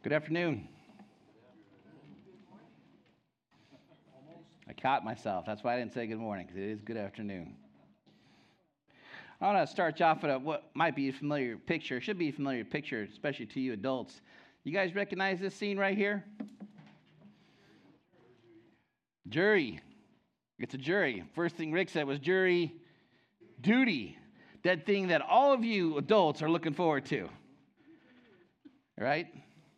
Good afternoon. I caught myself. That's why I didn't say good morning, because it is good afternoon. I want to start you off with what might be a familiar picture, should be a familiar picture, especially to you adults. You guys recognize this scene right here? Jury. It's a jury. First thing Rick said was jury duty. That thing that all of you adults are looking forward to. Right?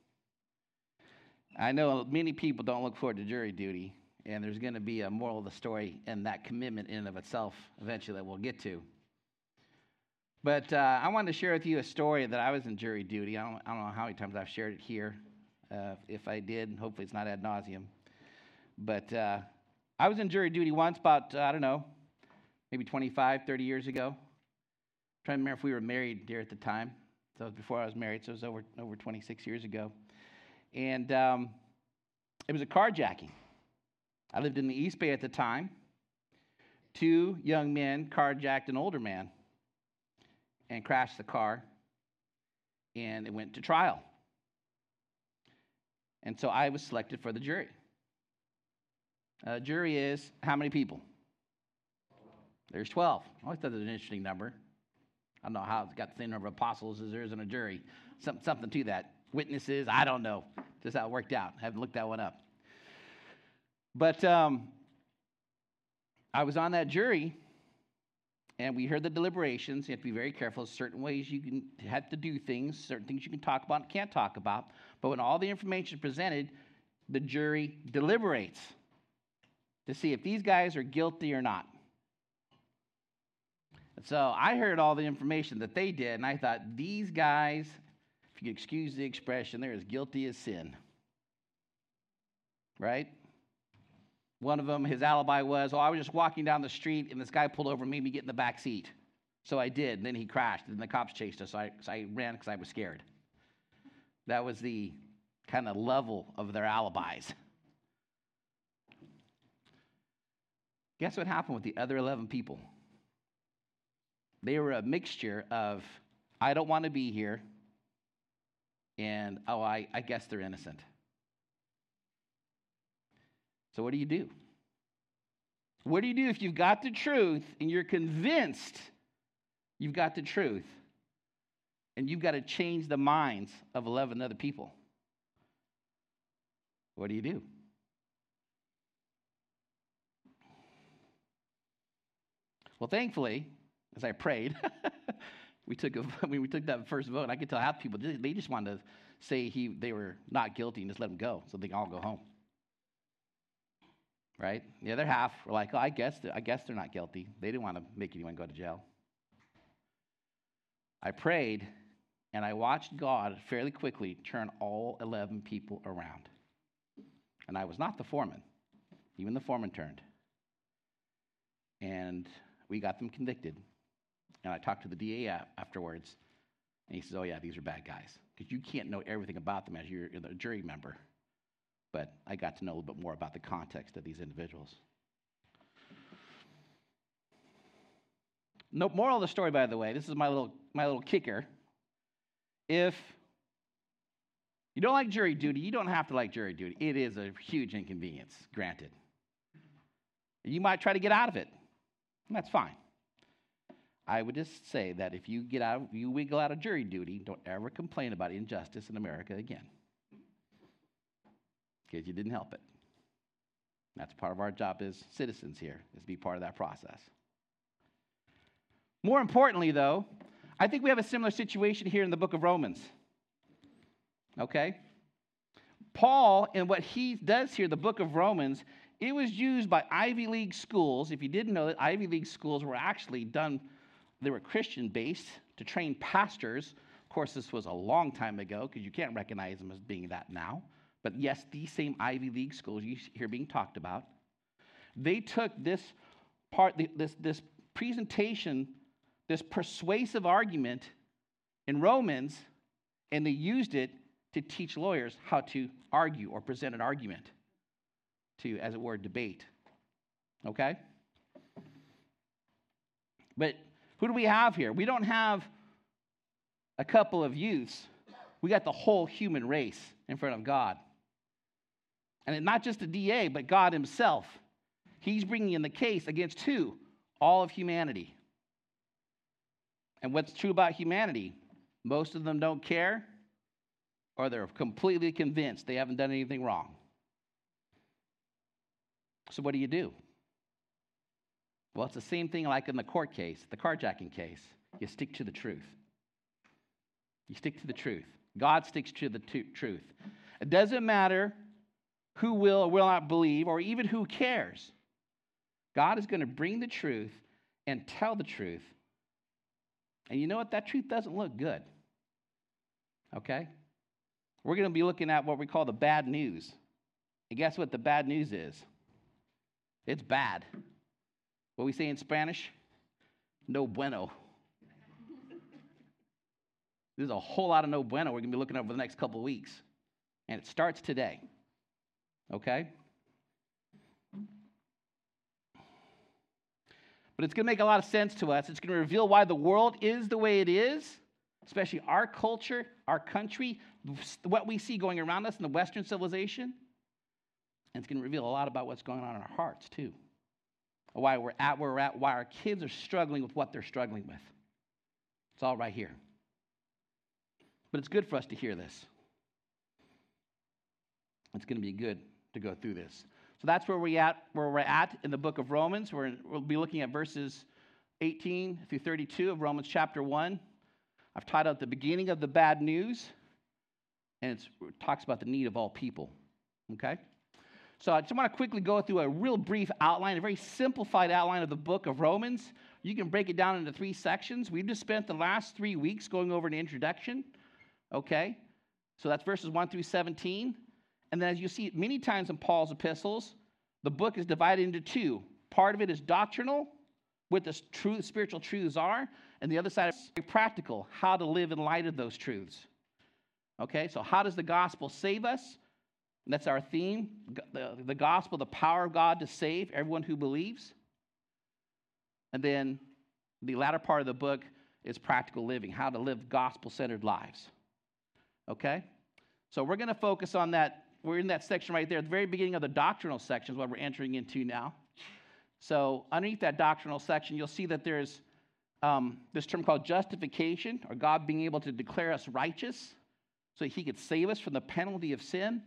I know many people don't look forward to jury duty, and there's going to be a moral of the story and that commitment in and of itself eventually that we'll get to. But I wanted to share with you a story that I was in jury duty. I don't know how many times I've shared it here. If I did, hopefully it's not ad nauseum. But I was in jury duty once about, maybe 25, 30 years ago. I'm trying to remember if we were married there at the time. So it was before I was married, so it was over 26 years ago. And it was a carjacking. I lived in the East Bay at the time. Two young men carjacked an older man and crashed the car, and it went to trial. And so I was selected for the jury. Jury is how many people? There's 12. I always thought that was an interesting number. I don't know how it's got the same number of apostles as there is in a jury. Something to that. Witnesses, I don't know. Just how it worked out. I haven't looked that one up. But I was on that jury, and we heard the deliberations. You have to be very careful. There's certain ways you have to do things, certain things you can talk about and can't talk about. But when all the information is presented, the jury deliberates to see if these guys are guilty or not. So I heard all the information that they did, and I thought, these guys, if you excuse the expression, they're as guilty as sin. Right? One of them, his alibi was, I was just walking down the street, and this guy pulled over and made me get in the back seat. So I did, and then he crashed, and the cops chased us, so I ran because I was scared. That was the kind of level of their alibis. Guess what happened with the other 11 people? They were a mixture of, I don't want to be here, and, I guess they're innocent. So what do you do? What do you do if you've got the truth and you're convinced you've got the truth and you've got to change the minds of 11 other people? What do you do? Well, thankfully, as I prayed, we took that first vote, and I could tell half people, they just wanted to say they were not guilty and just let them go so they can all go home. Right? The other half were like, I guess they're not guilty. They didn't want to make anyone go to jail. I prayed, and I watched God fairly quickly turn all 11 people around. And I was not the foreman. Even the foreman turned. And we got them convicted. And I talked to the DA afterwards, and he says, these are bad guys. Because you can't know everything about them as you're a jury member. But I got to know a little bit more about the context of these individuals. No moral of the story, by the way. This is my little kicker. If you don't like jury duty, you don't have to like jury duty. It is a huge inconvenience, granted. You might try to get out of it. And that's fine. I would just say that if you wiggle out of jury duty, don't ever complain about injustice in America again. Because you didn't help it. That's part of our job as citizens here, is to be part of that process. More importantly, though, I think we have a similar situation here in the book of Romans. Okay? Paul, in what he does here, the book of Romans, it was used by Ivy League schools. If you didn't know that, Ivy League schools were actually they were Christian-based to train pastors. Of course, this was a long time ago, because you can't recognize them as being that now. But yes, these same Ivy League schools you hear being talked about, they took this presentation, this persuasive argument in Romans, and they used it to teach lawyers how to argue or present an argument to, as it were, debate. Okay? But who do we have here? We don't have a couple of youths. We got the whole human race in front of God. And not just the DA, but God himself. He's bringing in the case against who? All of humanity. And what's true about humanity? Most of them don't care, or they're completely convinced they haven't done anything wrong. So what do? Well, it's the same thing like in the court case, the carjacking case. You stick to the truth. You stick to the truth. God sticks to the truth. It doesn't matter who will or will not believe, or even who cares. God is going to bring the truth and tell the truth. And you know what? That truth doesn't look good. Okay? We're going to be looking at what we call the bad news. And guess what the bad news is? It's bad. What we say in Spanish? No bueno. There's a whole lot of no bueno we're going to be looking at over the next couple of weeks. And it starts today. Okay? But it's going to make a lot of sense to us. It's going to reveal why the world is the way it is, especially our culture, our country, what we see going around us in the Western civilization. And it's going to reveal a lot about what's going on in our hearts, too. Why we're at where we're at, why our kids are struggling with what they're struggling with. It's all right here. But it's good for us to hear this. It's going to be good to go through this. So that's where we're at in the book of Romans. We'll be looking at verses 18 through 32 of Romans chapter 1. I've titled the beginning of the bad news, and it talks about the need of all people. Okay? So I just want to quickly go through a real brief outline, a very simplified outline of the book of Romans. You can break it down into 3 sections. We've just spent the last 3 weeks going over an introduction. Okay? So that's verses 1 through 17. And then as you see many times in Paul's epistles, the book is divided into 2. Part of it is doctrinal, what the spiritual truths are, and the other side is practical, how to live in light of those truths. Okay, so how does the gospel save us? And that's our theme, the gospel, the power of God to save everyone who believes. And then the latter part of the book is practical living, how to live gospel-centered lives. Okay? So we're going to focus on that. We're in that section right there, at the very beginning of the doctrinal section is what we're entering into now. So underneath that doctrinal section, you'll see that there's this term called justification, or God being able to declare us righteous so he could save us from the penalty of sin.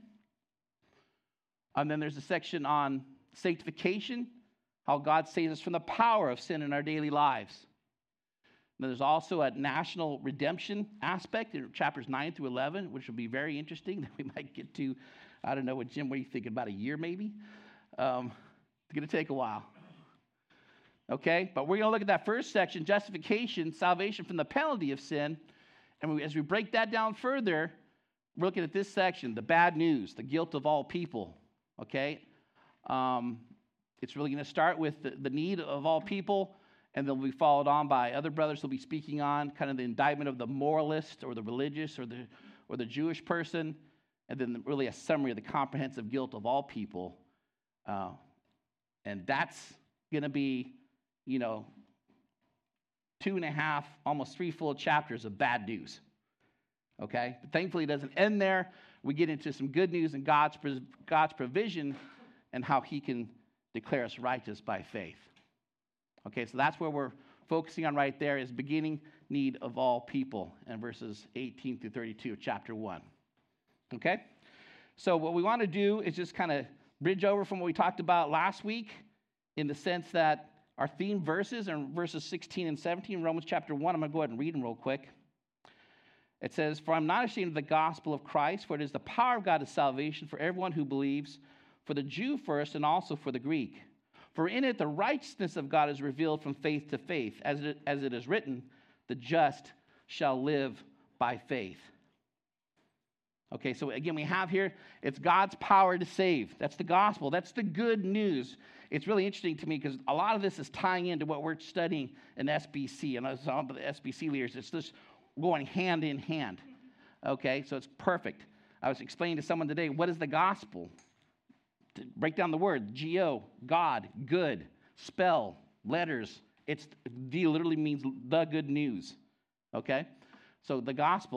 And then there's a section on sanctification, how God saves us from the power of sin in our daily lives. And there's also a national redemption aspect in chapters 9 through 11, which will be very interesting that we might get to. I don't know, Jim, what are you thinking, about a year maybe? It's going to take a while. Okay, but we're going to look at that first section, justification, salvation from the penalty of sin. And as we break that down further, we're looking at this section, the bad news, the guilt of all people. Okay, it's really going to start with the need of all people, and they'll be followed on by other brothers who'll be speaking on kind of the indictment of the moralist or the religious or the Jewish person, and then really a summary of the comprehensive guilt of all people. And that's going to be, 2.5, almost 3 full chapters of bad news. Okay? But thankfully, it doesn't end there. We get into some good news and God's provision and how he can declare us righteous by faith. Okay, so that's where we're focusing on right there, is beginning need of all people, in verses 18 through 32 of chapter 1. Okay? So what we want to do is just kind of bridge over from what we talked about last week, in the sense that our theme verses are verses 16 and 17, Romans chapter 1. I'm going to go ahead and read them real quick. It says, "For I'm not ashamed of the gospel of Christ, for it is the power of God to salvation for everyone who believes, for the Jew first and also for the Greek. For in it the righteousness of God is revealed from faith to faith, as it is written, the just shall live by faith." Okay, so again, we have here, it's God's power to save. That's the gospel. That's the good news. It's really interesting to me because a lot of this is tying into what we're studying in SBC. And as some of the SBC leaders, it's just going hand in hand. Okay, so it's perfect. I was explaining to someone today, what is the gospel? To break down the word, G-O, God, good, spell, letters. D literally means the good news. Okay, so the gospel,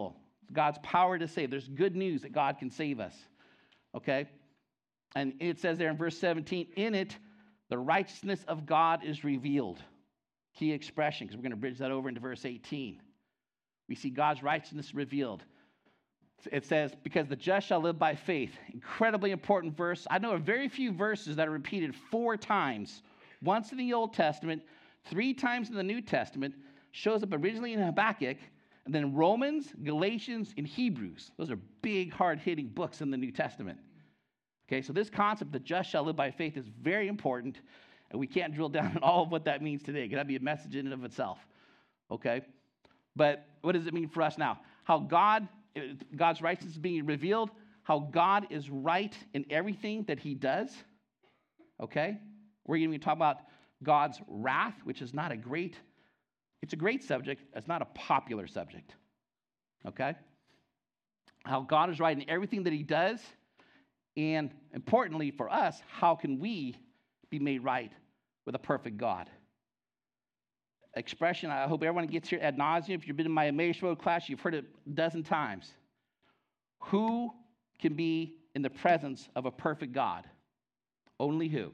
God's power to save. There's good news that God can save us. Okay? And it says there in verse 17, in it, the righteousness of God is revealed. Key expression, because we're going to bridge that over into verse 18. We see God's righteousness revealed. It says, because the just shall live by faith. Incredibly important verse. I know of very few verses that are repeated 4 times. Once in the Old Testament, 3 times in the New Testament. Shows up originally in Habakkuk, and then Romans, Galatians, and Hebrews. Those are big, hard-hitting books in the New Testament. Okay, so this concept, the just shall live by faith, is very important, and we can't drill down on all of what that means today. That'd be a message in and of itself. Okay? But what does it mean for us now? How God's righteousness is being revealed, how God is right in everything that he does. Okay? We're going to talk about God's wrath, which is not it's a great subject. It's not a popular subject. Okay? How God is right in everything that he does. And importantly for us, how can we be made right with a perfect God? Expression, I hope everyone gets here ad nauseum. If you've been in my Emmaus Road class, you've heard it a dozen times. Who can be in the presence of a perfect God? Only who?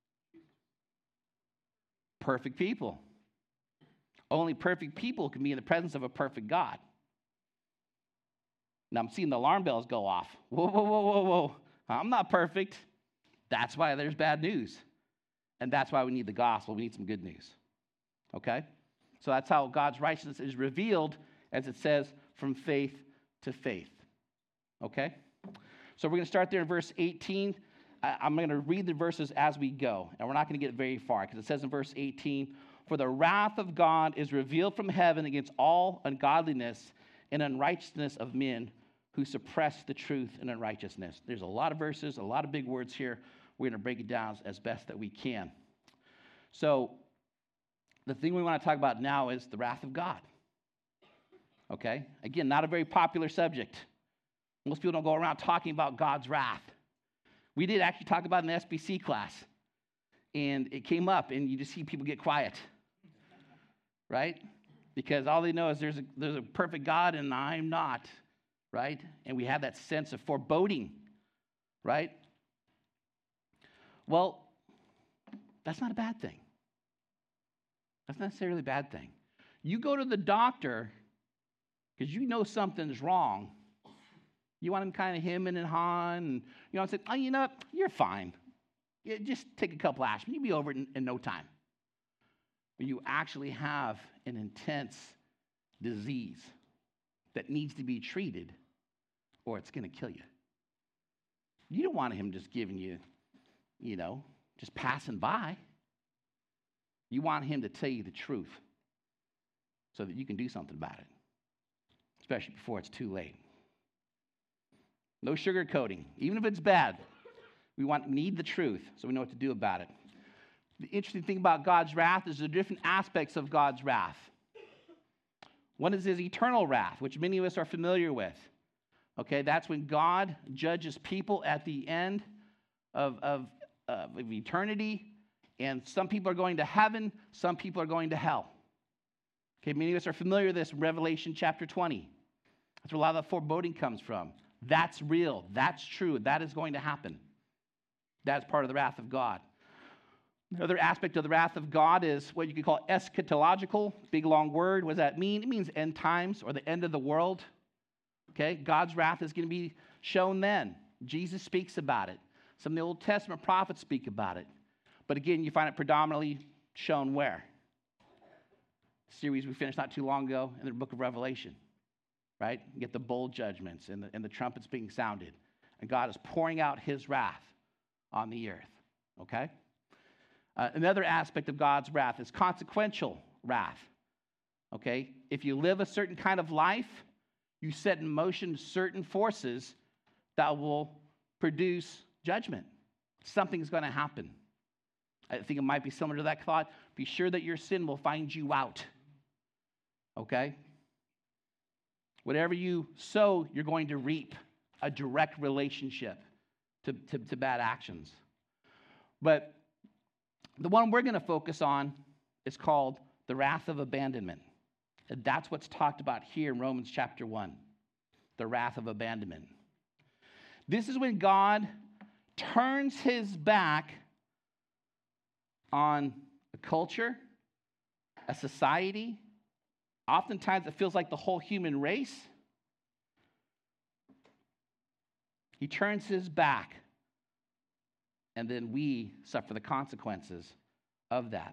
Perfect people. Only perfect people can be in the presence of a perfect God. Now I'm seeing the alarm bells go off. Whoa, whoa, whoa, whoa, whoa. I'm not perfect. That's why there's bad news. And that's why we need the gospel. We need some good news. Okay? So that's how God's righteousness is revealed, as it says, from faith to faith. Okay? So we're going to start there in verse 18. I'm going to read the verses as we go. And we're not going to get very far, because it says in verse 18, for the wrath of God is revealed from heaven against all ungodliness and unrighteousness of men who suppress the truth in unrighteousness. There's a lot of verses, a lot of big words here. We're going to break it down as best that we can. So the thing we want to talk about now is the wrath of God. Okay? Again, not a very popular subject. Most people don't go around talking about God's wrath. We did actually talk about it in the SBC class. And it came up, and you just see people get quiet. Right? Because all they know is there's a perfect God, and I'm not. Right? And we have that sense of foreboding. Right? Well, that's not a bad thing. That's not necessarily a bad thing. You go to the doctor because you know something's wrong. You want him kind of hemming and hawing, and say, oh, you're fine. Yeah, just take a couple aspirin. You'll be over it in no time. But you actually have an intense disease that needs to be treated, or it's going to kill you. You don't want him just giving you, just passing by. You want him to tell you the truth so that you can do something about it, especially before it's too late. No sugarcoating. Even if it's bad, we need the truth so we know what to do about it. The interesting thing about God's wrath is the different aspects of God's wrath. One is his eternal wrath, which many of us are familiar with. Okay, that's when God judges people at the end of eternity, and some people are going to heaven, some people are going to hell. Okay, many of us are familiar with this in Revelation chapter 20. That's where a lot of the foreboding comes from. That's real. That's true. That is going to happen. That's part of the wrath of God. Another aspect of the wrath of God is what you could call eschatological. Big, long word. What does that mean? It means end times or the end of the world. Okay, God's wrath is going to be shown then. Jesus speaks about it. Some of the Old Testament prophets speak about it. But again, you find it predominantly shown where? The series we finished not too long ago in the book of Revelation. Right? You get the bowl judgments and the trumpets being sounded. And God is pouring out his wrath on the earth. Okay? Another aspect of God's wrath is consequential wrath. Okay? If you live a certain kind of life, you set in motion certain forces that will produce judgment. Something's going to happen. I think it might be similar to that thought. Be sure that your sin will find you out. Okay? Whatever you sow, you're going to reap a direct relationship to bad actions. But the one we're going to focus on is called the wrath of abandonment. And that's what's talked about here in Romans chapter 1. the wrath of abandonment. This is when God turns his back on a culture, a society. Oftentimes it feels like the whole human race. He turns his back, and then we suffer the consequences of that.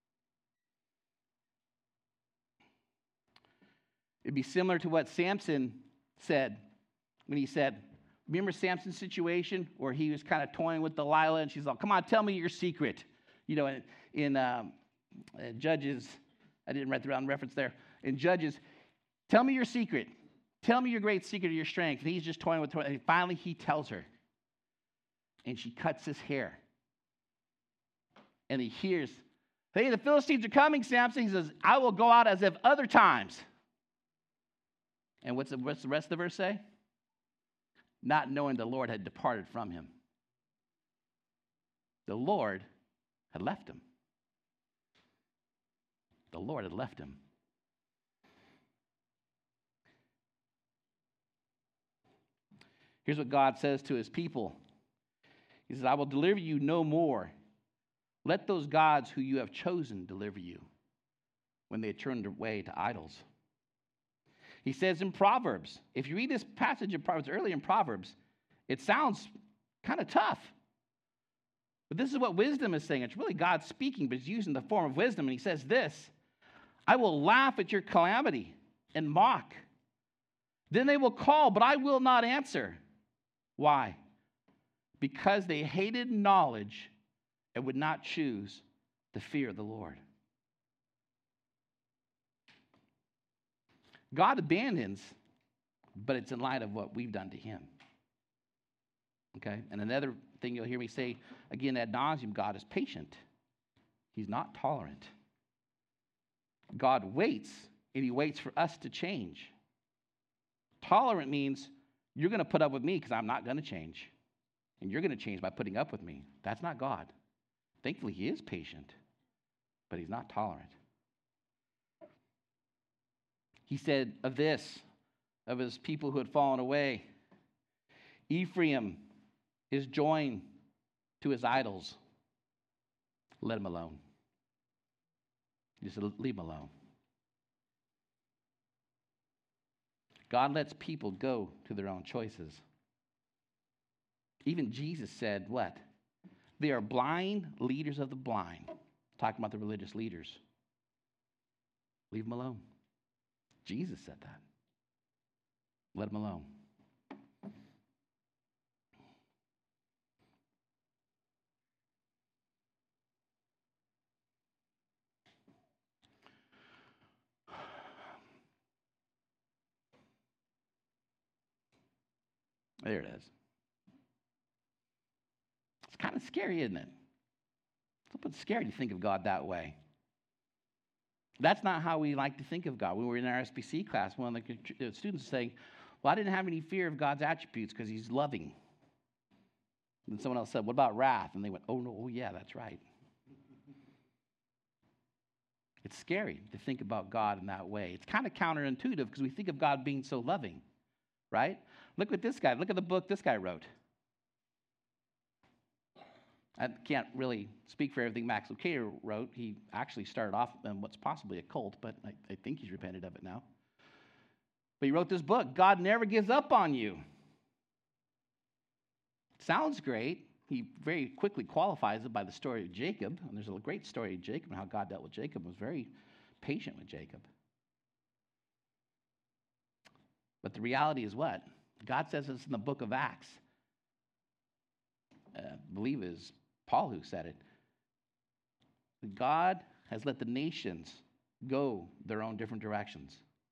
It'd be similar to what Samson said when he said, remember Samson's situation where he was kind of toying with Delilah, and she's like, come on, tell me your secret. You know, in Judges, I didn't write the round reference there. In Judges, tell me your secret. Tell me your great secret of your strength. And he's just toying with her. And finally he tells her. And she cuts his hair. And he hears, hey, the Philistines are coming, Samson. He says, I will go out as if other times. And what's the rest of the verse say? Not knowing the Lord had departed from him. The Lord had left him. The Lord had left him. Here's what God says to his people. He says, I will deliver you no more. Let those gods who you have chosen deliver you when they turned away to idols. He says in Proverbs, if you read this passage in Proverbs, early in Proverbs, it sounds kind of tough. But this is what wisdom is saying. It's really God speaking, but he's using the form of wisdom. And he says this, I will laugh at your calamity and mock. Then they will call, but I will not answer. Why? Because they hated knowledge and would not choose the fear of the Lord. God abandons, but it's in light of what we've done to him. Okay? And another thing you'll hear me say again ad nauseum, God is patient. He's not tolerant. God waits, and he waits for us to change. Tolerant means you're going to put up with me because I'm not going to change. And you're going to change by putting up with me. That's not God. Thankfully, he is patient, but he's not tolerant. He said of this, of his people who had fallen away, Ephraim is joined to his idols. Let him alone. Just leave him alone. God lets people go to their own choices. Even Jesus said what? They are blind leaders of the blind. Talking about the religious leaders. Leave them alone. Jesus said that. Let them alone. There it is. It's kind of scary, isn't it? It's a bit scary to think of God that way. That's not how we like to think of God. When we were in our SBC class, one of the students was saying, well, I didn't have any fear of God's attributes because he's loving. And someone else said, what about wrath? And they went, oh, no, oh, yeah, that's right. It's scary to think about God in that way. It's kind of counterintuitive because we think of God being so loving, right? Look at this guy. Look at the book this guy wrote. I can't really speak for everything Max Lucado wrote. He actually started off in what's possibly a cult, but I think he's repented of it now. But he wrote this book, God Never Gives Up on You. Sounds great. He very quickly qualifies it by the story of Jacob. And there's a great story of Jacob and how God dealt with Jacob, was very patient with Jacob. But the reality is what? God says this in the book of Acts. I believe it is Paul who said it. God has let the nations go their own different directions.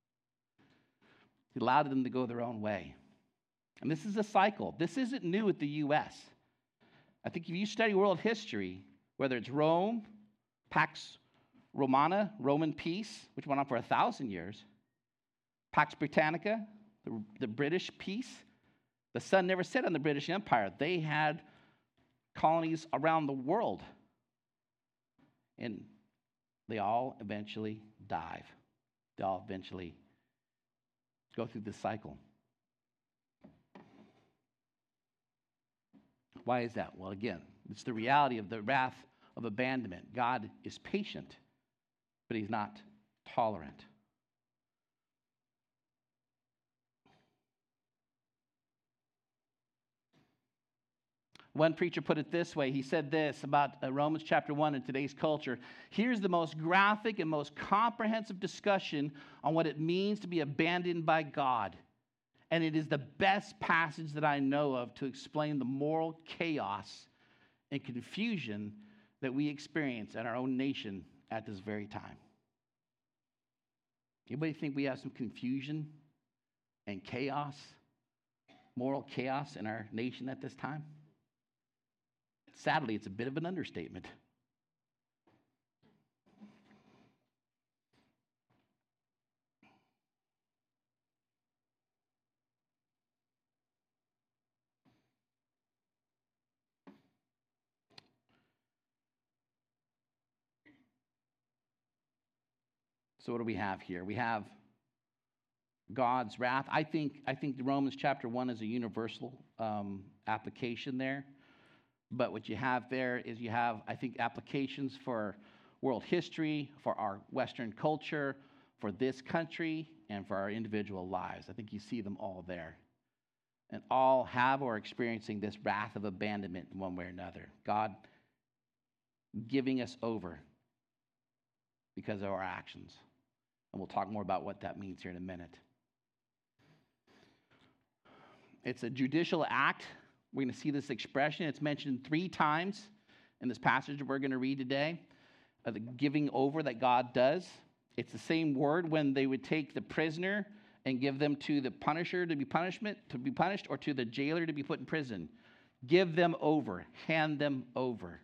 He allowed them to go their own way. And this is a cycle. This isn't new with the U.S. I think if you study world history, whether it's Rome, Pax Romana, Roman peace, which went on for 1,000 years, Pax Britannica, the British peace, the sun never set on the British Empire. They had colonies around the world. And they all eventually dive. They all eventually go through this cycle. Why is that? Well, again, it's the reality of the wrath of abandonment. God is patient, but he's not tolerant. One preacher put it this way. He said this about Romans chapter 1 in today's culture. Here's the most graphic and most comprehensive discussion on what it means to be abandoned by God. And it is the best passage that I know of to explain the moral chaos and confusion that we experience in our own nation at this very time. Anybody think we have some confusion and chaos, moral chaos in our nation at this time? Sadly, it's a bit of an understatement. So what do we have here? We have God's wrath. I think Romans chapter 1 is a universal application there. But what you have there is you have, I think, applications for world history, for our Western culture, for this country, and for our individual lives. I think you see them all there. And all have or are experiencing this wrath of abandonment in one way or another. God giving us over because of our actions. And we'll talk more about what that means here in a minute. It's a judicial act. We're going to see this expression. It's mentioned 3 times in this passage that we're going to read today, the giving over that God does. It's the same word when they would take the prisoner and give them to the punisher to be punished, or to the jailer to be put in prison. Give them over. Hand them over.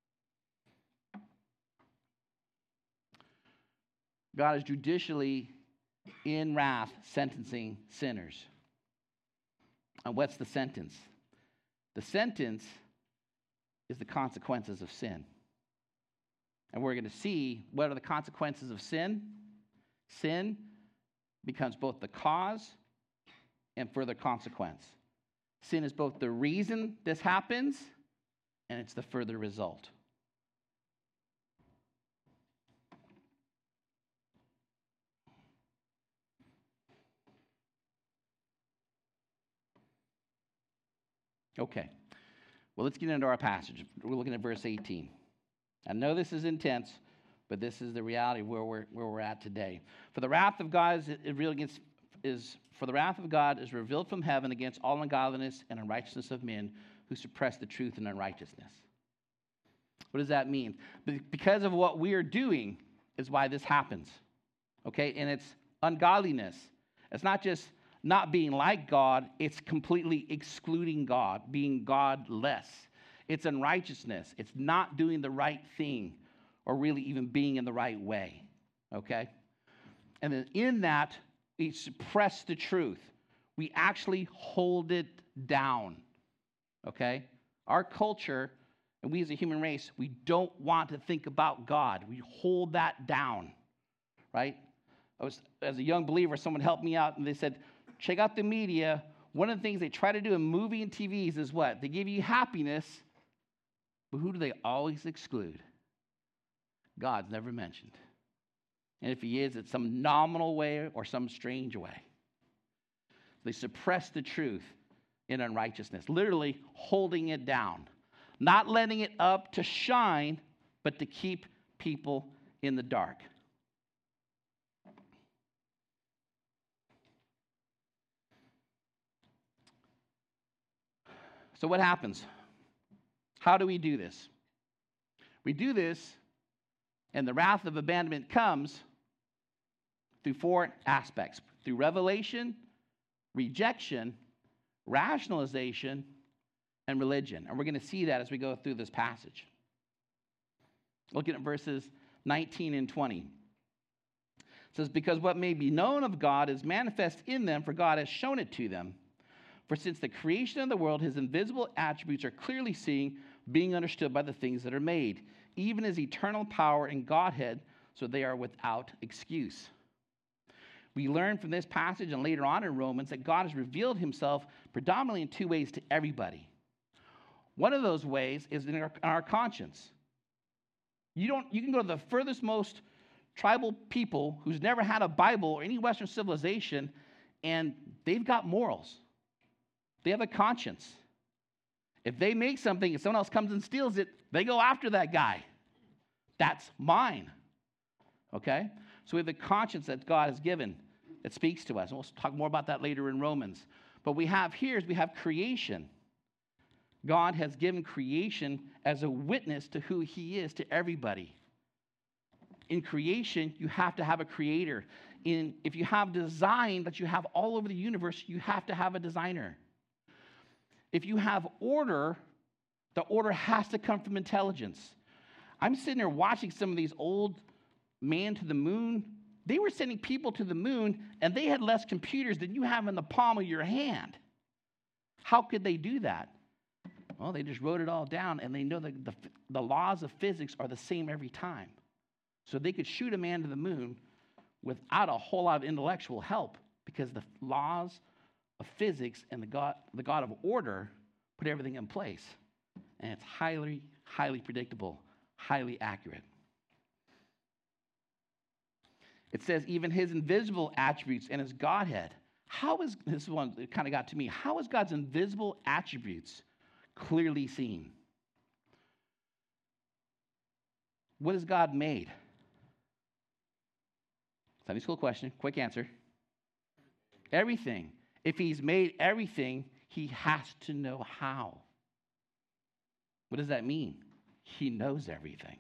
God is judicially in wrath sentencing sinners. And what's the sentence? The sentence is the consequences of sin. And we're going to see what are the consequences of sin. Sin becomes both the cause and further consequence. Sin is both the reason this happens, and it's the further result. Okay, well, let's get into our passage. We're looking at verse 18. I know this is intense, but this is the reality where we're at today. For the wrath of God is revealed from heaven against all ungodliness and unrighteousness of men who suppress the truth in unrighteousness. What does that mean? Because of what we are doing is why this happens. Okay, and it's ungodliness. It's not just not being like God, it's completely excluding God, being godless. It's unrighteousness. It's not doing the right thing or really even being in the right way, okay? And then in that, we suppress the truth. We actually hold it down, okay? Our culture, and we as a human race, we don't want to think about God. We hold that down, right? As a young believer, someone helped me out, and they said, check out the media. One of the things they try to do in movie and TVs is what? They give you happiness, but who do they always exclude? God's never mentioned. And if he is, it's some nominal way or some strange way. They suppress the truth in unrighteousness, literally holding it down, not letting it up to shine, but to keep people in the dark. So what happens? How do we do this? We do this, and the wrath of abandonment comes through 4 aspects. Through revelation, rejection, rationalization, and religion. And we're going to see that as we go through this passage. Looking at verses 19 and 20. It says, because what may be known of God is manifest in them, for God has shown it to them. For since the creation of the world, his invisible attributes are clearly seen, being understood by the things that are made, even his eternal power and Godhead, so they are without excuse. We learn from this passage and later on in Romans that God has revealed himself predominantly in 2 ways to everybody. One of those ways is in our conscience. You can go to the furthest most tribal people who's never had a Bible or any Western civilization, and they've got morals. They have a conscience. If they make something and someone else comes and steals it, they go after that guy. That's mine. Okay? So we have the conscience that God has given that speaks to us. And we'll talk more about that later in Romans. But we have creation. God has given creation as a witness to who he is to everybody. In creation, you have to have a creator. If you have design that you have all over the universe, you have to have a designer. If you have order, the order has to come from intelligence. I'm sitting there watching some of these old man to the moon. They were sending people to the moon, and they had less computers than you have in the palm of your hand. How could they do that? Well, they just wrote it all down, and they know that the laws of physics are the same every time. So they could shoot a man to the moon without a whole lot of intellectual help, because the laws of physics and the God of order put everything in place. And it's highly, highly predictable, highly accurate. It says even his invisible attributes and his Godhead. This one that kind of got to me. How is God's invisible attributes clearly seen? What has God made? Sunday school question, quick answer. Everything. If he's made everything, he has to know how. What does that mean? He knows everything.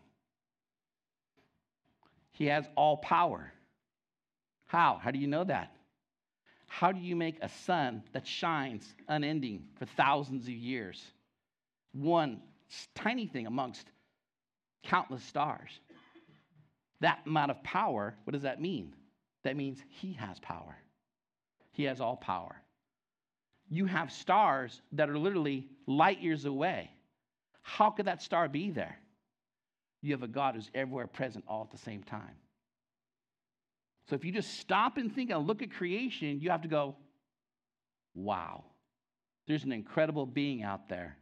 He has all power. How? How do you know that? How do you make a sun that shines unending for thousands of years? One tiny thing amongst countless stars. That amount of power, what does that mean? That means he has power. He has all power. You have stars that are literally light years away. How could that star be there? You have a God who's everywhere present all at the same time. So if you just stop and think and look at creation, you have to go, wow, there's an incredible being out there.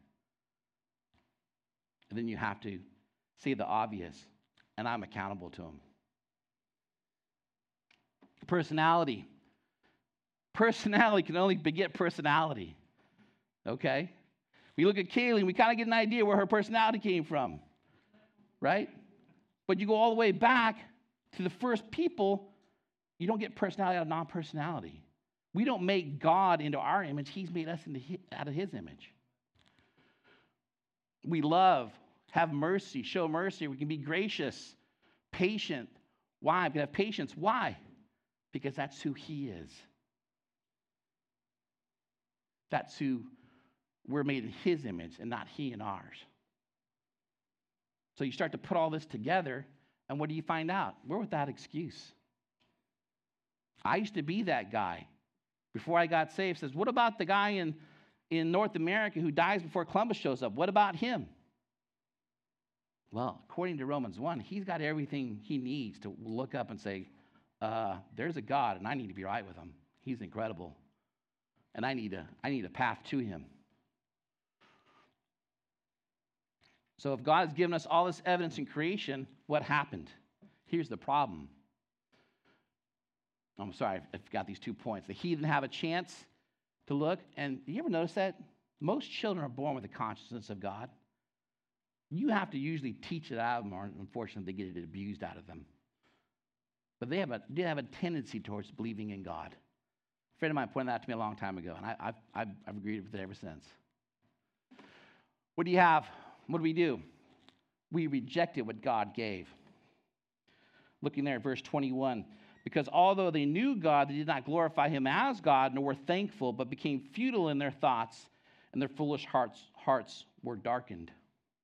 And then you have to see the obvious, and I'm accountable to him. Personality. Personality can only beget personality. Okay? We look at Kaylee and we kind of get an idea where her personality came from. Right? But you go all the way back to the first people, you don't get personality out of non-personality. We don't make God into our image. He's made us out of his image. We love, have mercy, show mercy. We can be gracious, patient. Why? We can have patience. Why? Because that's who he is. That's who we're made in his image and not he in ours. So you start to put all this together, and what do you find out? We're without excuse. I used to be that guy. Before I got saved, says, what about the guy in North America who dies before Columbus shows up? What about him? Well, according to Romans 1, he's got everything he needs to look up and say, there's a God, and I need to be right with him. He's incredible. And I need a path to him. So if God has given us all this evidence in creation, what happened? Here's the problem. I'm sorry, I forgot these 2 points. The heathen have a chance to look, and you ever notice that? Most children are born with a consciousness of God. You have to usually teach it out of them, or unfortunately, they get it abused out of them. But they have a tendency towards believing in God. A friend of mine pointed that out to me a long time ago, and I've agreed with it ever since. What do you have? What do we do? We rejected what God gave. Looking there at verse 21. Because although they knew God, they did not glorify him as God, nor were thankful, but became futile in their thoughts, and their foolish hearts were darkened.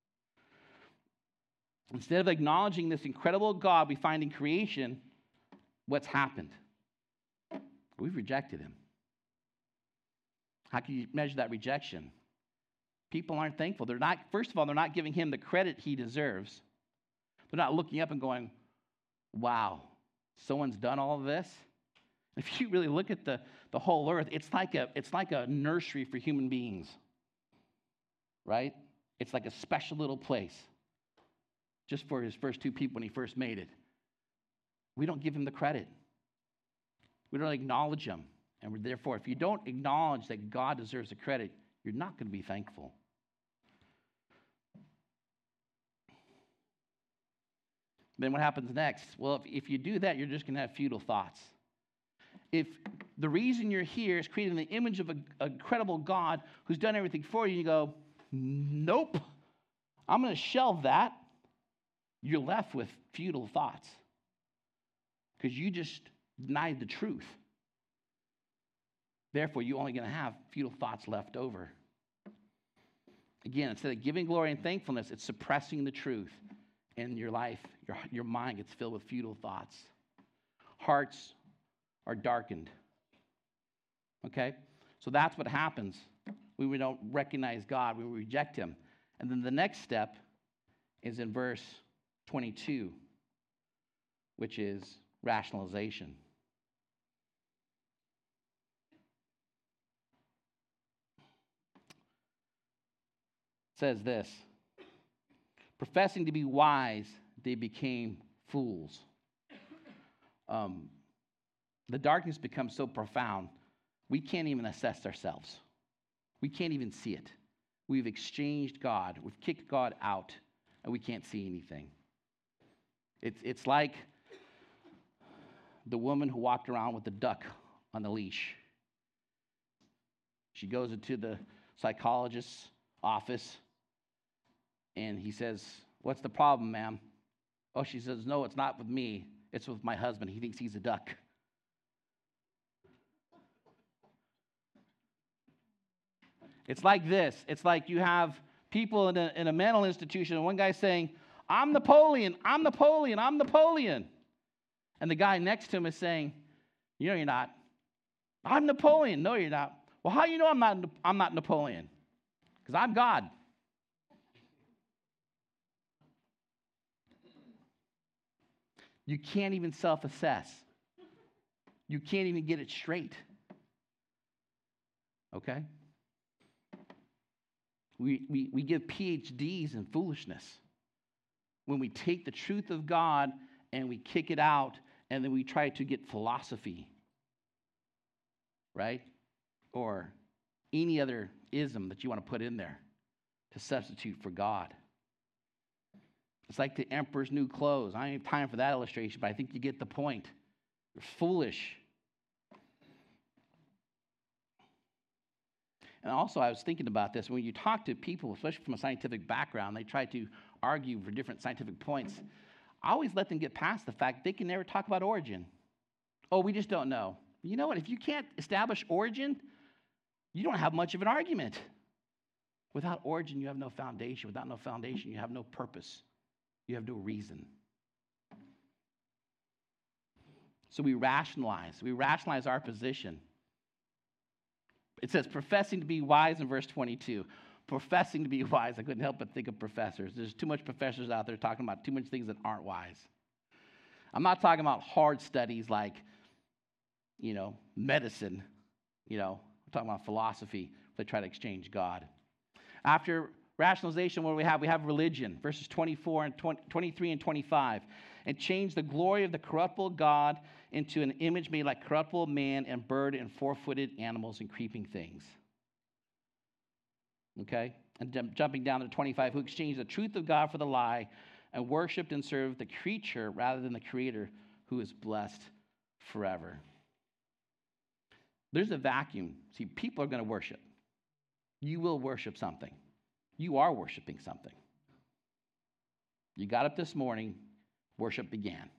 Instead of acknowledging this incredible God we find in creation, what's happened? We've rejected him. How can you measure that rejection? People aren't thankful. First of all, they're not giving him the credit he deserves. They're not looking up and going, wow, someone's done all of this. If you really look at the whole earth, it's like a nursery for human beings, right? It's like a special little place just for his first two people when he first made it. We don't give him the credit. We don't acknowledge him. And therefore, if you don't acknowledge that God deserves the credit, you're not going to be thankful. Then what happens next? Well, if you do that, you're just going to have futile thoughts. If the reason you're here is creating the image of a credible God who's done everything for you, you go, nope, I'm going to shelve that. You're left with futile thoughts because you just denied the truth. Therefore, you're only going to have futile thoughts left over. Again, instead of giving glory and thankfulness, it's suppressing the truth. In your life, your mind gets filled with futile thoughts. Hearts are darkened. Okay? So that's what happens when we don't recognize God, when we reject him. And then the next step is in verse 22, which is rationalization. It says this: professing to be wise, they became fools. The darkness becomes so profound, we can't even assess ourselves. We can't even see it. We've exchanged God. We've kicked God out, and we can't see anything. It's like the woman who walked around with the duck on the leash. She goes into the psychologist's office, and he says, "What's the problem, ma'am?" Oh, she says, "No, it's not with me. It's with my husband. He thinks he's a duck." It's like this. It's like you have people in a mental institution, and one guy's saying, "I'm Napoleon, I'm Napoleon, I'm Napoleon." And the guy next to him is saying, "No, you're not. I'm Napoleon." "No, you're not." "Well, how do you know I'm not Napoleon?" "Because I'm God." You can't even self-assess. You can't even get it straight. Okay? We give PhDs in foolishness when we take the truth of God and we kick it out, and then we try to get philosophy, right? Or any other ism that you want to put in there to substitute for God. It's like the emperor's new clothes. I don't have time for that illustration, but I think you get the point. You're foolish. And also, I was thinking about this. When you talk to people, especially from a scientific background, they try to argue for different scientific points. I always let them get past the fact they can never talk about origin. Oh, we just don't know. You know what? If you can't establish origin, you don't have much of an argument. Without origin, you have no foundation. Without no foundation, you have no purpose. You have no reason. So we rationalize. We rationalize our position. It says, professing to be wise in verse 22. Professing to be wise. I couldn't help but think of professors. There's too much professors out there talking about too much things that aren't wise. I'm not talking about hard studies like, medicine. I'm talking about philosophy. They try to exchange God. After rationalization, what do we have? We have religion, verses 24 and 23 and 25. And change the glory of the corruptible God into an image made like corruptible man and bird and four-footed animals and creeping things. Okay? And jumping down to 25, who exchanged the truth of God for the lie and worshipped and served the creature rather than the Creator, who is blessed forever. There's a vacuum. See, people are going to worship. You will worship something. You are worshiping something. You got up this morning, worship began.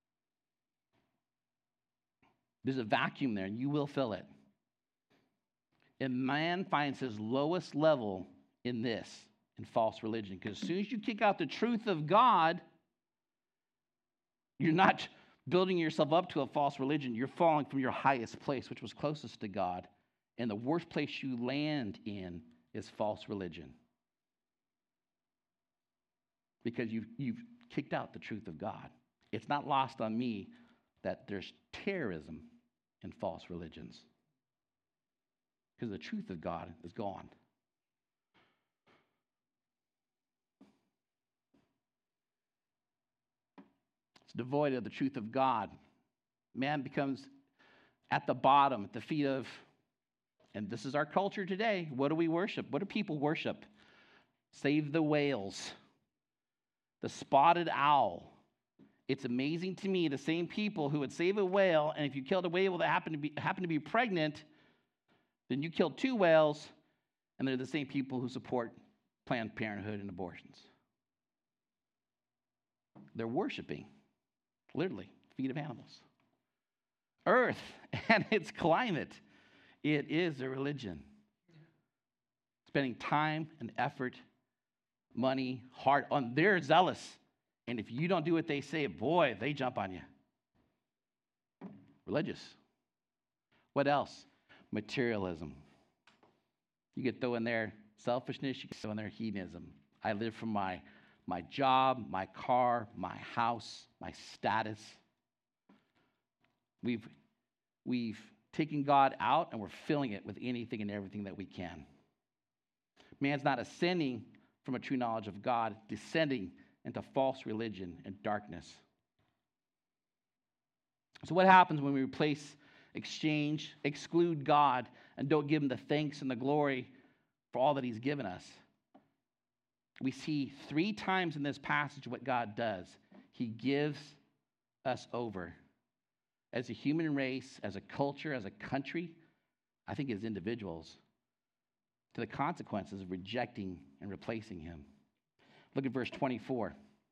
There's a vacuum there, and you will fill it. And man finds his lowest level in this, in false religion. Because as soon as you kick out the truth of God, you're not building yourself up to a false religion. You're falling from your highest place, which was closest to God. And the worst place you land in is false religion. Because you've kicked out the truth of God. It's not lost on me that there's terrorism in false religions. Because the truth of God is gone. devoid of the truth of God. Man becomes at the bottom, at the feet of, and this is our culture today. What do we worship? What do people worship? Save the whales, the spotted owl. It's amazing to me, the same people who would save a whale, and if you killed a whale that happened to be pregnant, then you killed 2 whales, and they're the same people who support Planned Parenthood and abortions. They're worshiping, literally, feet of animals. Earth and its climate, it is a religion. Spending time and effort, money, heart on, they're zealous. And if you don't do what they say, boy, they jump on you. Religious. What else? Materialism. You could throw in there selfishness, you could throw in there hedonism. I live for my job, my car, my house, my status. We've taken God out and we're filling it with anything and everything that we can. Man's not ascending from a true knowledge of God, descending into false religion and darkness. So what happens when we exclude God, and don't give him the thanks and the glory for all that he's given us? We see 3 times in this passage what God does. He gives us over. As a human race, as a culture, as a country, I think as individuals, to the consequences of rejecting and replacing him. Look at verse 24.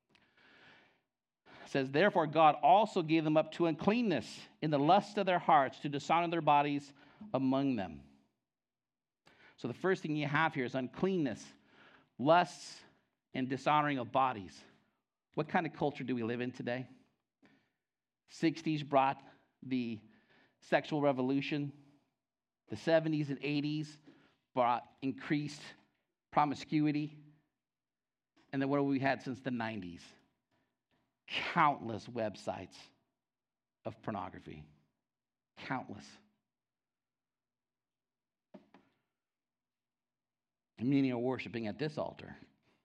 It says, therefore God also gave them up to uncleanness in the lust of their hearts, to dishonor their bodies among them. So the first thing you have here is uncleanness, lusts, and dishonoring of bodies. What kind of culture do we live in today? 60s brought the sexual revolution. The 70s and 80s brought increased promiscuity. And then what have we had since the 90s? Countless websites of pornography. Countless. And many are worshiping at this altar.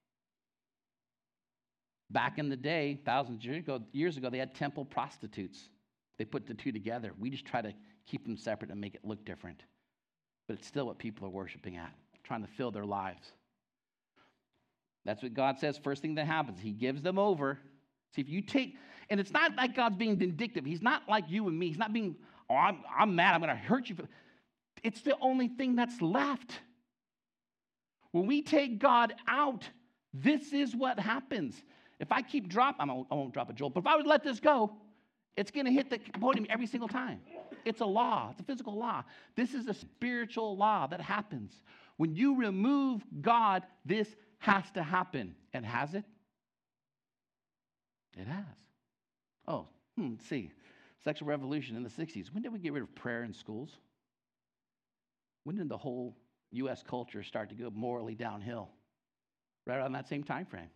Back in the day, thousands of years ago, they had temple prostitutes. They put the 2 together. We just try to keep them separate and make it look different. But it's still what people are worshiping at, trying to fill their lives. That's what God says. First thing that happens, he gives them over. See, if you take, and it's not like God's being vindictive. He's not like you and me. He's not being, I'm mad, I'm going to hurt you. It's the only thing that's left. When we take God out, this is what happens. If I keep dropping, I won't drop a jolt, but if I would let this go, it's going to hit the podium every single time. It's a law. It's a physical law. This is a spiritual law that happens. When you remove God, this has to happen. And has it? It has. Oh, let's see. Sexual revolution in the 60s. When did we get rid of prayer in schools? When did the whole U.S. culture start to go morally downhill? Right around that same time frame.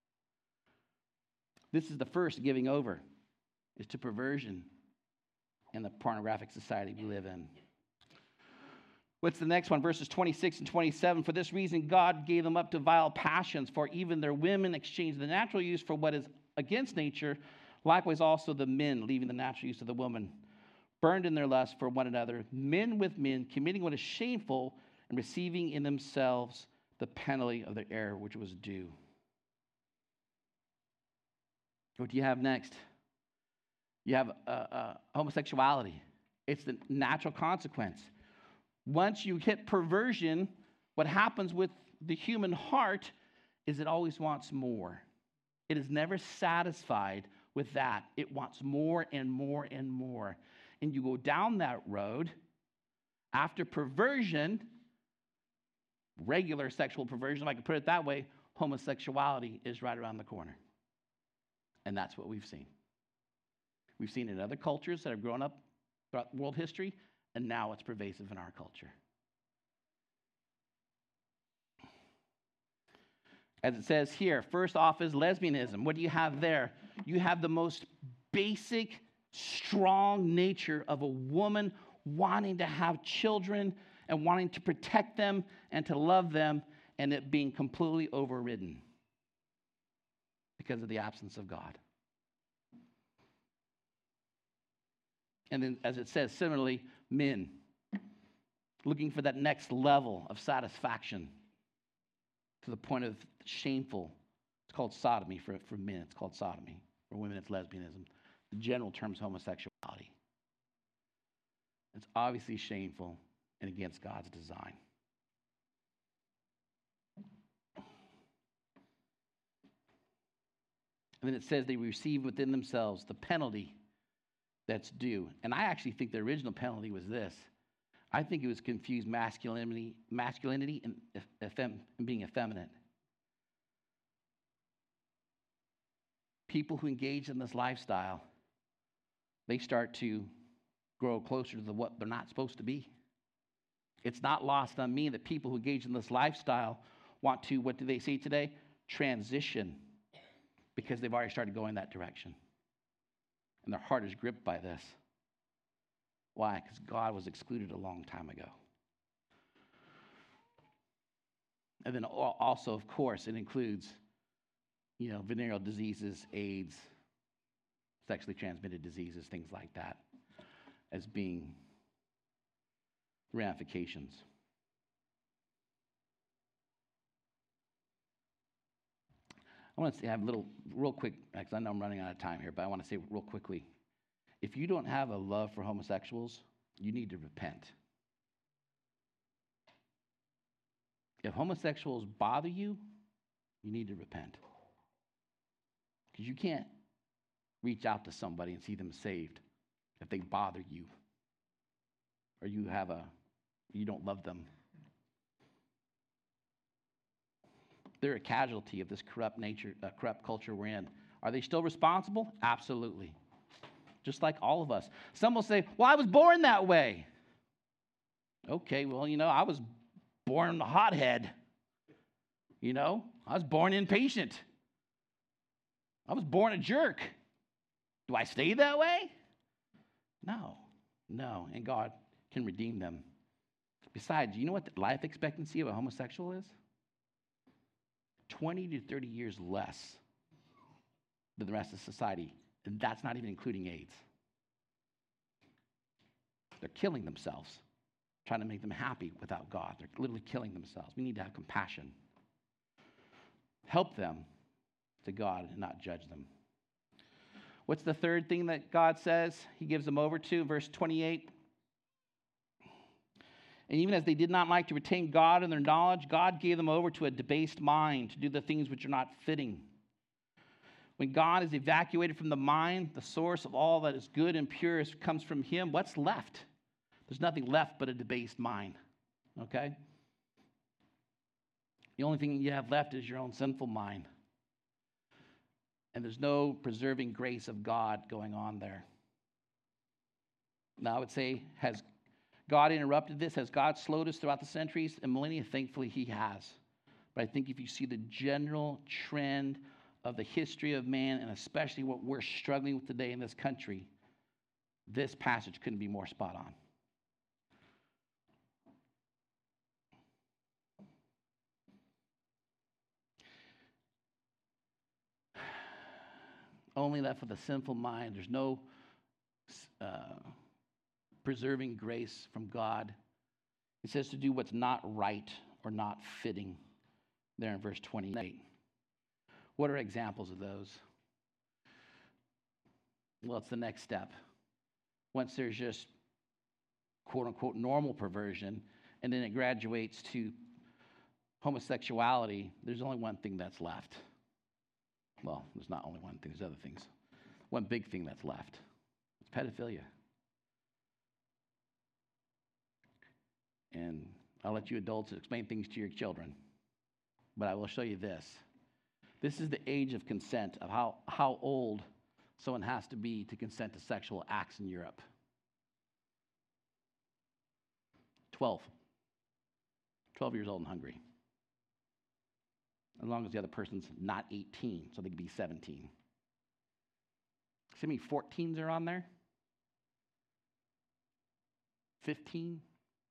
This is the first giving over, is to perversion in the pornographic society we live in. What's the next one? Verses 26 and 27. For this reason, God gave them up to vile passions, for even their women exchanged the natural use for what is against nature. Likewise, also the men, leaving the natural use of the woman, burned in their lust for one another, men with men, committing what is shameful, and receiving in themselves the penalty of their error, which was due. What do you have next? You have homosexuality. It's the natural consequence. Once you hit perversion, what happens with the human heart is it always wants more. It is never satisfied with that. It wants more and more and more. And you go down that road, after perversion, regular sexual perversion, if I could put it that way, homosexuality is right around the corner. And that's what we've seen. We've seen it in other cultures that have grown up throughout world history, and now it's pervasive in our culture. As it says here, first off is lesbianism. What do you have there? You have the most basic, strong nature of a woman wanting to have children and wanting to protect them and to love them, and it being completely overridden because of the absence of God. And then, as it says, similarly, men looking for that next level of satisfaction to the point of shameful. It's called sodomy for men. It's called sodomy. For women, it's lesbianism. The general term is homosexuality. It's obviously shameful and against God's design. And then it says they receive within themselves the penalty that's due. And I actually think the original penalty was this. I think it was confused masculinity and being effeminate. People who engage in this lifestyle, they start to grow closer to what they're not supposed to be. It's not lost on me that people who engage in this lifestyle want to, what do they say today? Transition, because they've already started going that direction. And their heart is gripped by this. Why? Because God was excluded a long time ago. And then also, of course, it includes, venereal diseases, AIDS, sexually transmitted diseases, things like that, as being ramifications. I want to say, I have a little, real quick, because I know I'm running out of time here, but I want to say real quickly, if you don't have a love for homosexuals, you need to repent. If homosexuals bother you, you need to repent. Because you can't reach out to somebody and see them saved if they bother you or you don't love them. They're a casualty of this corrupt culture we're in. Are they still responsible? Absolutely. Just like all of us. Some will say, well, I was born that way. Okay, well, I was born a hothead. I was born impatient. I was born a jerk. Do I stay that way? No. And God can redeem them. Besides, you know what the life expectancy of a homosexual is? 20 to 30 years less than the rest of society. And that's not even including AIDS. They're killing themselves, trying to make them happy without God. They're literally killing themselves. We need to have compassion. Help them to God and not judge them. What's the third thing that God says he gives them over to? Verse 28. And even as they did not like to retain God in their knowledge, God gave them over to a debased mind to do the things which are not fitting. When God is evacuated from the mind, the source of all that is good and pure comes from him. What's left? There's nothing left but a debased mind. Okay? The only thing you have left is your own sinful mind. And there's no preserving grace of God going on there. Now, I would say, has God interrupted this? Has God slowed us throughout the centuries and millennia? Thankfully, he has. But I think if you see the general trend of the history of man, and especially what we're struggling with today in this country, this passage couldn't be more spot on. Only left with a sinful mind. There's no preserving grace from God. It says to do what's not right or not fitting there in verse 28. What are examples of those? Well, it's the next step. Once there's just quote-unquote normal perversion, and then it graduates to homosexuality, there's only one thing that's left. Well, there's not only one thing, there's other things. One big thing that's left. It's pedophilia. And I'll let you adults explain things to your children. But I will show you this. This is the age of consent, of how old someone has to be to consent to sexual acts in Europe. 12. 12 years old in Hungary. As long as the other person's not 18, so they could be 17. See how many 14s are on there? 15?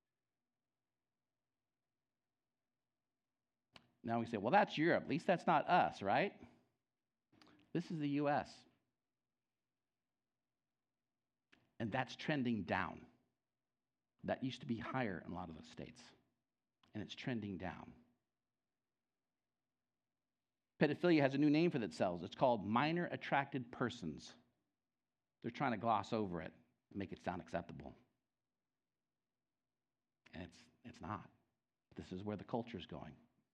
Now we say, well, that's Europe. At least that's not us, right? This is the U.S. And that's trending down. That used to be higher in a lot of those states. And it's trending down. Pedophilia has a new name for themselves. It's called minor attracted persons. They're trying to gloss over it and make it sound acceptable. And it's not. This is where the culture is going.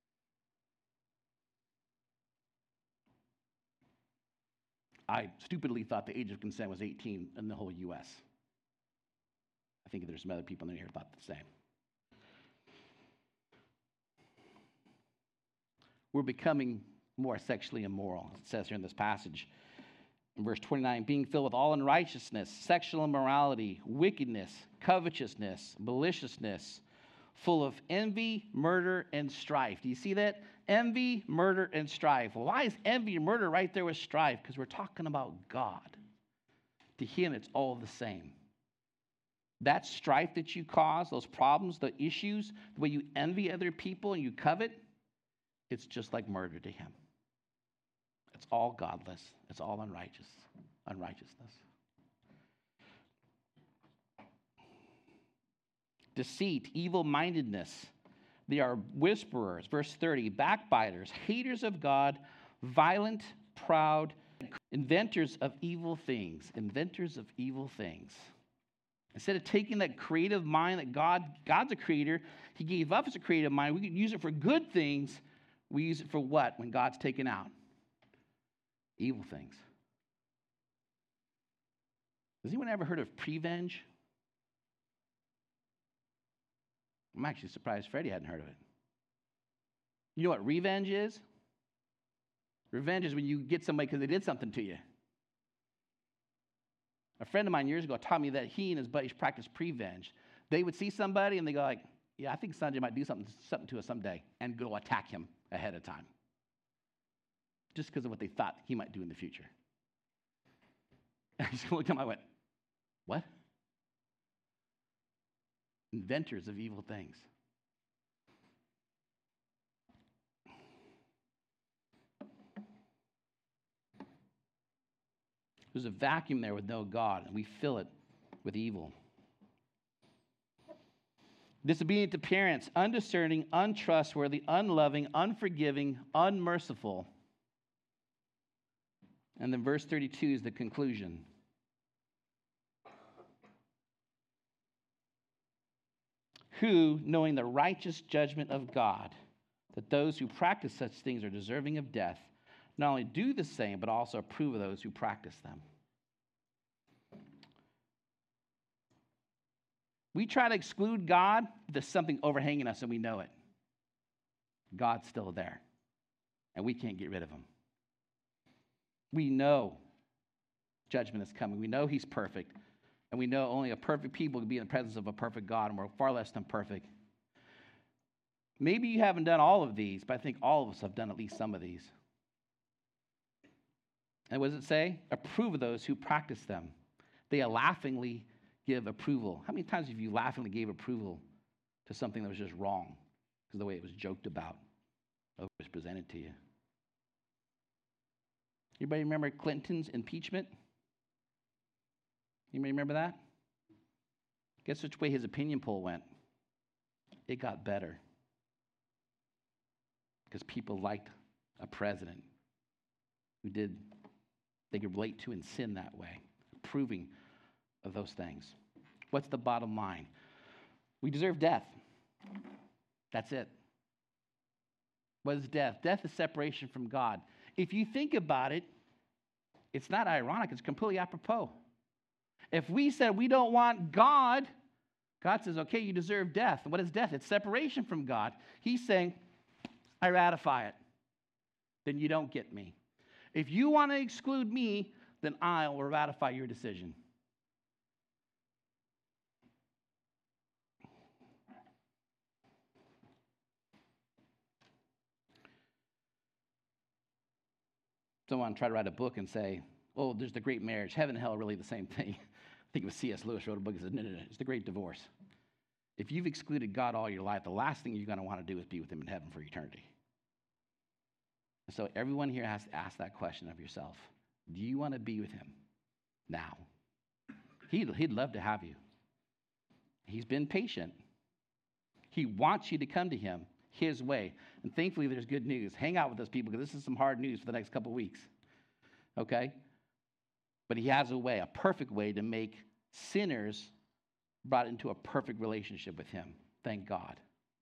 I stupidly thought the age of consent was 18 in the whole U.S. I think there's some other people in here who thought the same. We're becoming more sexually immoral, it says here in this passage. In verse 29, being filled with all unrighteousness, sexual immorality, wickedness, covetousness, maliciousness, full of envy, murder, and strife. Do you see that? Envy, murder, and strife. Why is envy and murder right there with strife? Because we're talking about God. To him, it's all the same. That strife that you cause, those problems, the issues, the way you envy other people and you covet, it's just like murder to him. It's all godless. It's all unrighteousness. Deceit, evil-mindedness. They are whisperers, verse 30, backbiters, haters of God, violent, proud, inventors of evil things. Inventors of evil things. Instead of taking that creative mind that God's a creator, he gave us a creative mind. We could use it for good things. We use it for what when God's taken out? Evil things. Has anyone ever heard of prevenge? I'm actually surprised Freddie hadn't heard of it. You know what revenge is? Revenge is when you get somebody because they did something to you. A friend of mine years ago taught me that he and his buddies practiced prevenge. They would see somebody and they go like, yeah, I think Sanjay might do something to us someday, and go attack him ahead of time. Just because of what they thought he might do in the future. And I just looked at him, I went, what? Inventors of evil things. There's a vacuum there with no God, and we fill it with evil. Disobedient to parents, undiscerning, untrustworthy, unloving, unforgiving, unmerciful. And then verse 32 is the conclusion. Who, knowing the righteous judgment of God, that those who practice such things are deserving of death, not only do the same, but also approve of those who practice them. We try to exclude God, there's something overhanging us and we know it. God's still there, and we can't get rid of him. We know judgment is coming. We know he's perfect, and we know only a perfect people can be in the presence of a perfect God, and we're far less than perfect. Maybe you haven't done all of these, but I think all of us have done at least some of these. And what does it say? Approve of those who practice them. They laughingly give approval. How many times have you laughingly gave approval to something that was just wrong because of the way it was joked about, or was presented to you? Anybody remember Clinton's impeachment? Anybody remember that? Guess which way his opinion poll went? It got better. Because people liked a president who they could relate to and sin that way, approving of those things. What's the bottom line? We deserve death. That's it. What is death? Death is separation from God. If you think about it, it's not ironic, it's completely apropos. If we said we don't want God, God says, okay, you deserve death. And what is death? It's separation from God. He's saying, I ratify it. Then you don't get me. If you want to exclude me, then I will ratify your decision. Someone tried to write a book and say, oh, there's the great marriage. Heaven and hell are really the same thing. I think it was C.S. Lewis wrote a book and said, no, it's the great divorce. If you've excluded God all your life, the last thing you're going to want to do is be with him in heaven for eternity. So everyone here has to ask that question of yourself. Do you want to be with him now? He'd love to have you. He's been patient. He wants you to come to him his way. And thankfully, there's good news. Hang out with those people, because this is some hard news for the next couple of weeks. Okay? But he has a way, a perfect way to make sinners brought into a perfect relationship with him. Thank God.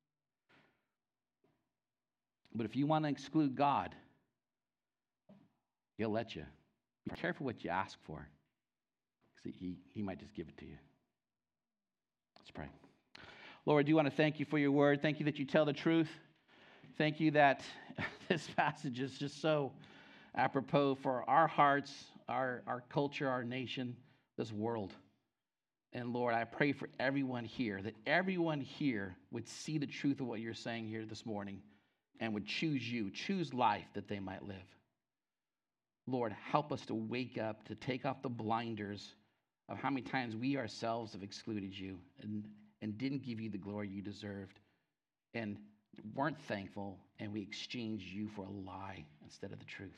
But if you want to exclude God, he'll let you. Be careful what you ask for, because he might just give it to you. Let's pray. Lord, I do want to thank you for your word. Thank you that you tell the truth. Thank you that this passage is just so apropos for our hearts, our culture, our nation, this world. And Lord, I pray for everyone here, that everyone here would see the truth of what you're saying here this morning and would choose you, choose life that they might live. Lord, help us to wake up, to take off the blinders of how many times we ourselves have excluded you and didn't give you the glory you deserved and weren't thankful, and we exchanged you for a lie instead of the truth.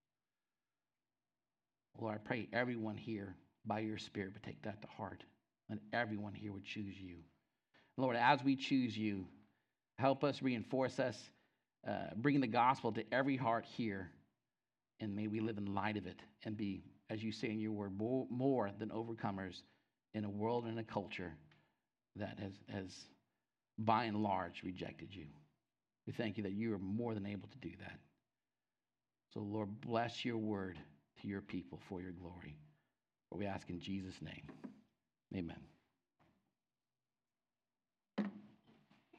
Lord, I pray everyone here, by your Spirit, would take that to heart, and everyone here would choose you. Lord, as we choose you, help us, reinforce us, bring the gospel to every heart here, and may we live in light of it and be, as you say in your word, more than overcomers in a world and a culture that has by and large rejected you. We thank you that you are more than able to do that. So, Lord, bless your word to your people for your glory. For we ask in Jesus' name. Amen.